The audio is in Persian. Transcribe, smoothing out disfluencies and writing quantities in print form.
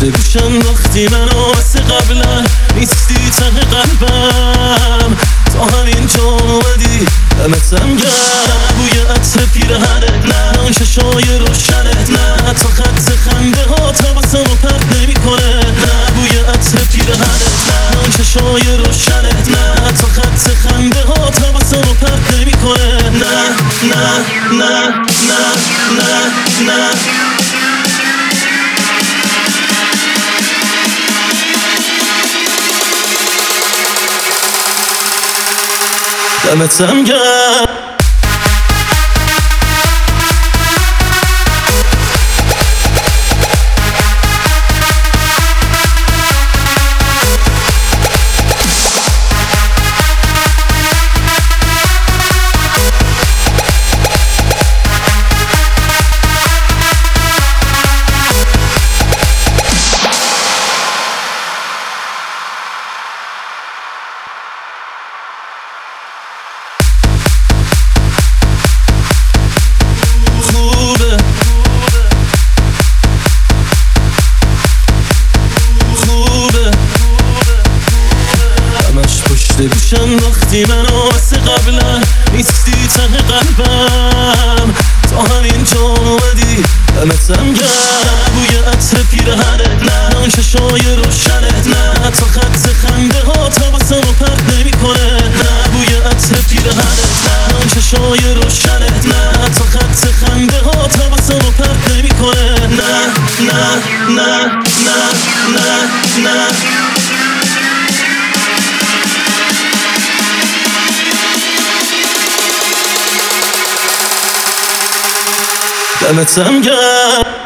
گوشم وقتی منو مثل قبلا نیستی ته قلبم تا همین جا اومدی دمتم گرم بوی عطر پیرهنت نه اون چشای روشنت نه تا خط خنده ها تبسمو پرت نمیکنه نه بوی عطر پیرهنت نه اون چشای روشنت نه تا خط خنده ها تبسمو پرت نمیکنه نه نه نه نه نه نه دمتم گرم گوشم وقتی منو مثل قبلا نیستی ته قلبم تا همین جا اومدی دمتم گرم بوی عطر پیرهنت نه اون چشای روشنت نه تا خط خنده ها تبسمو پرت نمیکنه نه بوی عطر پیرهنت نه اون چشای روشنت نه تا خط خنده ها تبسمو پرت نمیکنه نه نه نه نه نه نه دمتم گرم